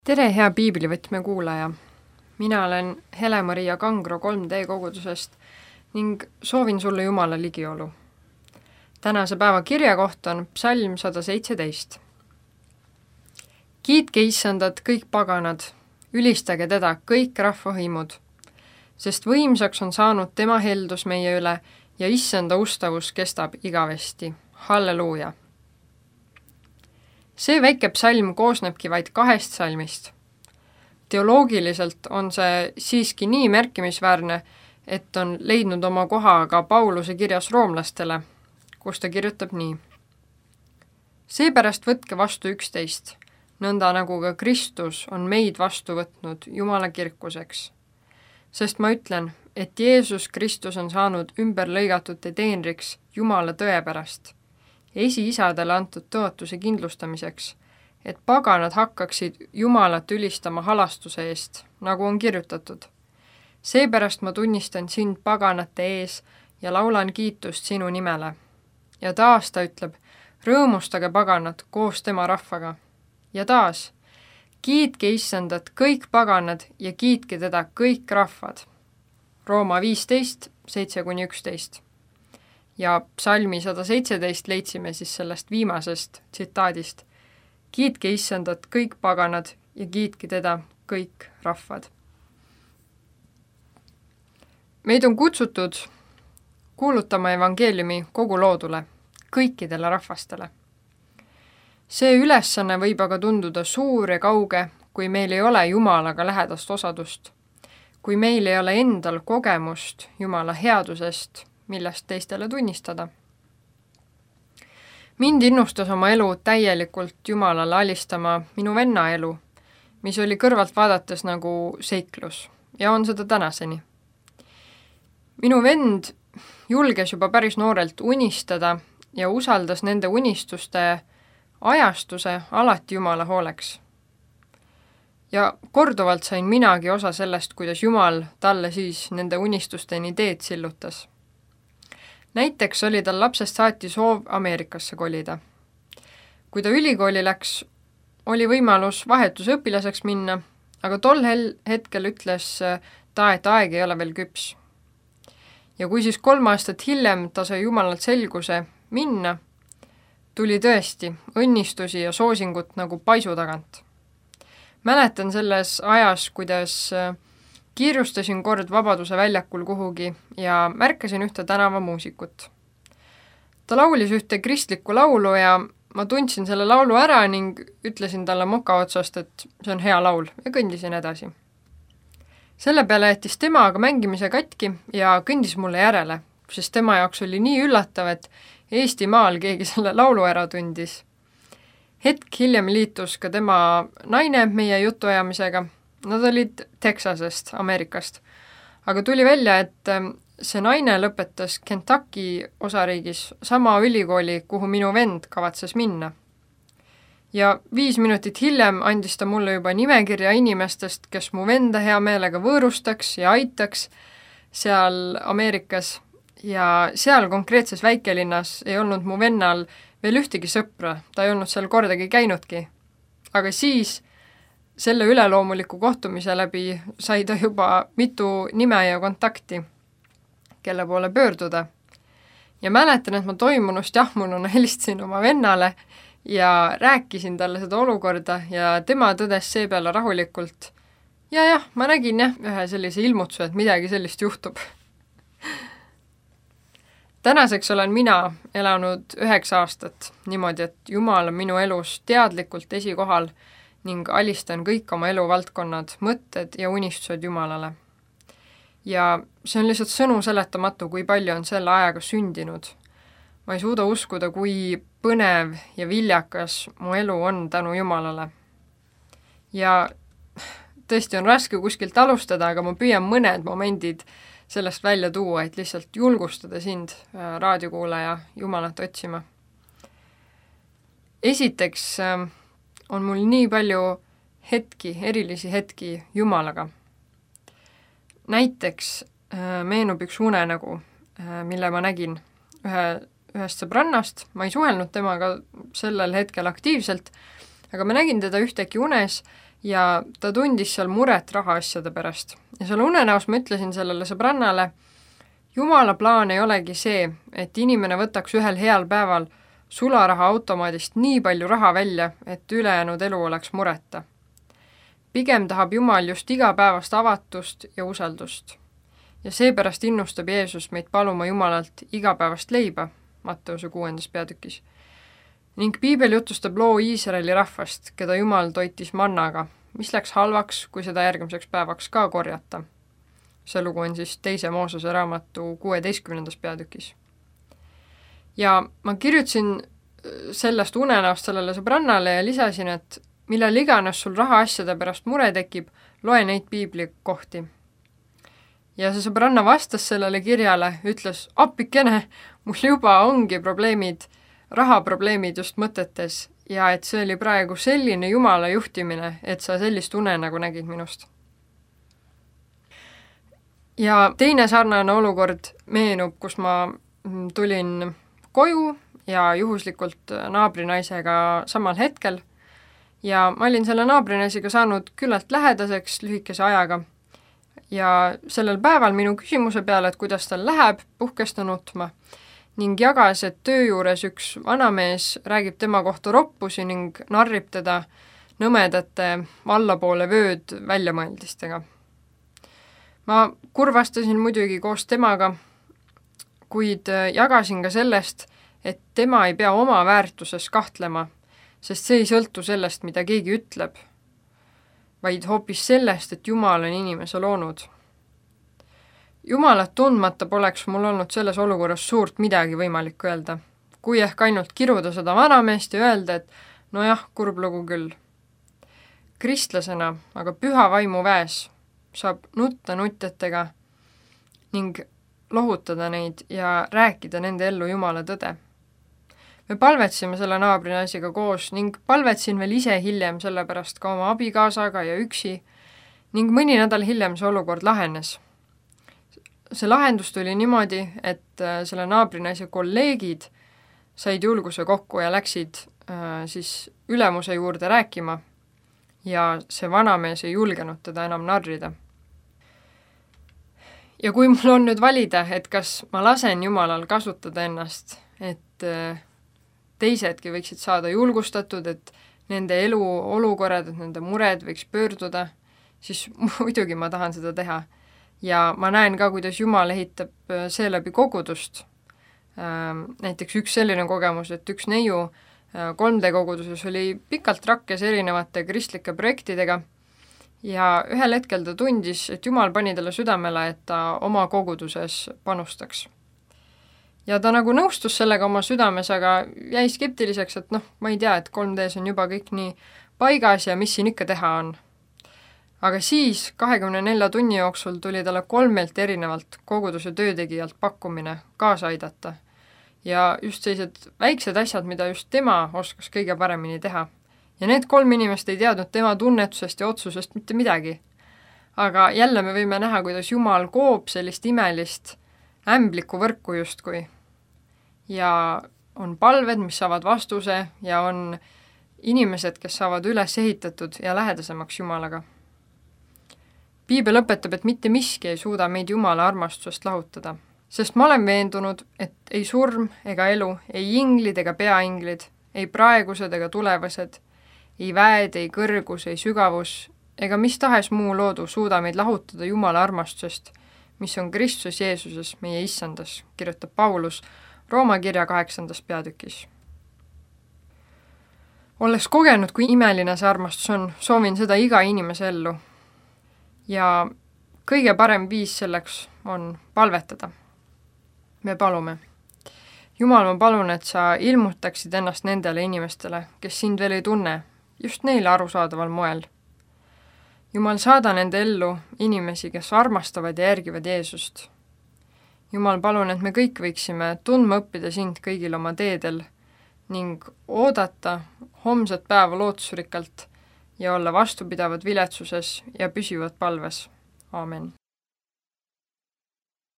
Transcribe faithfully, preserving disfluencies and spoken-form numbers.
Tere, hea piiblivõtme kuulaja! Mina olen Hele-Maria Kangro kolm D kogudusest ning soovin sulle Jumala ligiolu. Tänase päeva kirjakoht on psalm sada seitseteist. Kiitke Issandat kõik paganad, ülistage teda kõik rahvahõimud, sest võimsaks on saanud tema heldus meie üle ja Issanda ustavus kestab igavesti. Halleluuja! See väike psalm koosnebki vaid kahest psalmist. Teoloogiliselt on see siiski nii märkimisväärne, et on leidnud oma koha ka Pauluse kirjas roomlastele, kus ta kirjutab nii. Seepärast võtke vastu üksteist, nõnda nagu ka Kristus on meid vastu võtnud Jumala kirkuseks. Sest ma ütlen, et Jeesus Kristus on saanud ümber lõigatute teenriks Jumala tõe pärast, esiisadele antud tõotuse kindlustamiseks, et paganad hakkaksid Jumalat ülistama halastuse eest, nagu on kirjutatud. Seepärast ma tunnistan sind paganate ees ja laulan kiitust sinu nimele. Ja taas ta ütleb, rõõmustage paganad koos tema rahvaga. Ja taas, kiitke Issandat kõik paganad ja kiitke teda kõik rahvad. Rooma viisteist, seitse kuni üksteist. Ja psalmi sada seitseteist leidsime siis sellest viimasest tsitaadist. Kiitke Issandat kõik paganad ja kiitke teda kõik rahvad. Meid on kutsutud kuulutama evangeeliumi kogu loodule, kõikidele rahvastele. See ülesanne võib aga tunduda suur ja kauge, kui meil ei ole Jumalaga lähedast osadust, kui meil ei ole endal kogemust Jumala headusest, millest teistele tunnistada. Mind innustas oma elu täielikult Jumalale alistama minu venna elu, mis oli kõrvalt vaadates nagu seiklus ja on seda tänaseni. Minu vend julges juba päris noorelt unistada ja usaldas nende unistuste ajastuse alati Jumala hooleks. Ja korduvalt sain minagi osa sellest, kuidas Jumal talle siis nende unistusteni teed sillutas. Näiteks oli tal lapsest saati soov Ameerikasse kolida. Kui ta ülikooli läks, oli võimalus vahetusõpilaseks minna, aga tol hetkel ütles ta, et aeg ei ole veel küps. Ja kui siis kolm aastat hiljem ta sai Jumalalt selguse minna, tuli tõesti õnnistusi ja soosingut nagu paisu tagant. Mäletan selles ajas, kuidas kiirustasin kord Vabaduse väljakul kuhugi ja märkasin ühte tänavamuusikut. Ta laulis ühte kristlikku laulu ja ma tundsin selle laulu ära ning ütlesin talle moka otsast, et see on hea laul ja kõndisin edasi. Selle peale jättis tema aga mängimise katki ja kõndis mulle järele, sest tema jaoks oli nii üllatav, et Eestimaal keegi selle laulu ära tundis. Hetk hiljem liitus ka tema naine meie jutuajamisega. Nad olid Texasest, Ameerikast, aga tuli välja, et see naine lõpetas Kentucky osariigis sama ülikooli, kuhu minu vend kavatses minna. Ja viis minutit hiljem andis ta mulle juba nimekirja inimestest, kes mu venda hea meelega võõrustaks ja aitaks seal Ameerikas. Ja seal konkreetses väikelinnas ei olnud mu vennal veel ühtegi sõpra, ta ei olnud seal kordagi käinudki. Aga siis selle üleloomuliku kohtumise läbi sai ta juba mitu nime ja kontakti, kelle poole pöörduda. Ja mäletan, et ma toimunust jahmununa helistasin oma vennale ja rääkisin talle seda olukorda ja tema tõdes seepeale rahulikult. Ja jah, ma nägin jah, ühe sellise ilmutsu, et midagi sellist juhtub. Tänaseks olen mina elanud üheksa aastat niimoodi, et Jumal on minu elus teadlikult esikohal ning alistan kõik oma eluvaldkonnad, mõtted ja unistused Jumalale. Ja see on lihtsalt sõnu seletamatu, kui palju on selle ajaga sündinud. Ma ei suuda uskuda, kui põnev ja viljakas mu elu on tänu Jumalale. Ja tõesti on raske kuskilt alustada, aga ma püüan mõned momendid sellest välja tuua, et lihtsalt julgustada sind, raadiokuulaja, Jumalat otsima. Esiteks on mul nii palju hetki, erilisi hetki Jumalaga. Näiteks meenub üks unenägu, mille ma nägin ühe, ühest sõbrannast. Ma ei suhelnud temaga sellel hetkel aktiivselt, aga ma nägin teda ühteki unes ja ta tundis seal muret rahaasjade pärast. Ja seal unenäos ma ütlesin sellele sõbrannale, Jumala plaan ei olegi see, et inimene võtaks ühel heal päeval sularaha automaadist nii palju raha välja, et ülejäänud elu oleks mureta. Pigem tahab Jumal just igapäevast avatust ja usaldust. Ja seepärast innustab Jeesus meid paluma Jumalalt igapäevast leiba, Matteuse kuuendas peatükis. Ning Piibel jutustab loo Iisraeli rahvast, keda Jumal toitis mannaga, mis läks halvaks, kui seda järgmiseks päevaks ka korjata. See lugu on siis teise Moosese raamatu kuueteistkümnendas peatükis. Ja ma kirjutasin sellest unenäost sellele sõbrannale ja lisasin, et millal iganes sul rahaasjade pärast mure tekib, loe neid piibli kohti. Ja see sõbranna vastas sellele kirjale, ütles, appikene, mul juba ongi probleemid, rahaprobleemid just mõtetes ja et see oli praegu selline Jumala juhtimine, et sa sellist une nagu nägid minust. Ja teine sarnane olukord meenub, kus ma tulin koju ja juhuslikult naabrinaisega samal hetkel ja ma olin selle naabrinaisega saanud küllalt lähedaseks lühikese ajaga ja sellel päeval minu küsimuse peale, et kuidas tal läheb, puhkes ta nutma ning jagas, et töö juures üks vanamees räägib tema kohta roppusi ning narrib teda nõmedate allapoole vööd väljamõeldistega. Ma kurvastasin muidugi koos temaga, kuid jagasin ka sellest, et tema ei pea oma väärtuses kahtlema, sest see ei sõltu sellest, mida keegi ütleb, vaid hoopis sellest, et Jumal on inimese loonud. Jumalat tundmata poleks mul olnud selles olukorras suurt midagi võimalik öelda, kui ehk ainult kiruda seda vanameest ja öelda, et nojah, kurb lugu küll. Kristlasena, aga püha vaimu väes, saab nutta nutjatega ning lohutada neid ja rääkida nende ellu Jumala tõde. Me palvetsime selle naabrinaisiga koos ning palvetsin veel ise hiljem sellepärast ka oma abikaasaga ja üksi ning mõni nädal hiljem see olukord lahenes. See lahendus tuli niimoodi, et selle naabrinaise kolleegid said julguse kokku ja läksid äh, siis ülemuse juurde rääkima ja see vanamees ei julgenud teda enam narrida. Ja kui mul on nüüd valida, et kas ma lasen Jumalal kasutada ennast, et äh, teisedki võiksid saada julgustatud, et nende elu olukorrad, et nende mured võiks pöörduda, siis muidugi ma tahan seda teha. Ja ma näen ka, kuidas Jumal ehitab seeläbi kogudust. Näiteks üks selline kogemus, et üks neiu kolm D koguduses oli pikalt rakkes erinevate kristlike projektidega ja ühel hetkel ta tundis, et Jumal pani talle südamele, et ta oma koguduses panustaks. Ja ta nagu nõustus sellega oma südames, aga jäi skeptiliseks, et noh, ma ei tea, et kolm D-s on juba kõik nii paigas ja mis siin ikka teha on. Aga siis kahekümne nelja tunni jooksul tuli talle kolmelt erinevalt koguduse töötegijalt pakkumine kaasa aidata. Ja just sellised väiksed asjad, mida just tema oskas kõige paremini teha. Ja need kolm inimest ei teadnud tema tunnetusest ja otsusest mitte midagi. Aga jälle me võime näha, kuidas Jumal koob sellist imelist ämblikku võrku justkui. Ja on palved, mis saavad vastuse ja on inimesed, kes saavad üles ehitatud ja lähedasemaks Jumalaga. Piibel õpetab, et mitte miski ei suuda meid Jumala armastusest lahutada, sest ma olen veendunud, et ei surm ega elu, ei inglid ega peainglid, ei praegused ega tulevased, ei väed, ei kõrgus, ei sügavus ega mis tahes muu loodu suuda meid lahutada Jumala armastusest, mis on Kristus Jeesuses meie issandas, kirjutab Paulus Rooma kirja kaheksandas peatükis. Olles kogenud, kui imeline see armastus on, soovin seda iga inimese ellu. Ja kõige parem viis selleks on palvetada. Me palume. Jumal, ma palun, et sa ilmutaksid ennast nendele inimestele, kes sind veel ei tunne, just neile arusaadaval moel. Jumal, saada nende ellu inimesi, kes armastavad ja järgivad Jeesust. Jumal, palun, et me kõik võiksime tundma õppida sind kõigil oma teedel ning oodata homset päeva lootusrikkalt ja olla vastupidavad viletsuses ja püsivad palves. Aamen.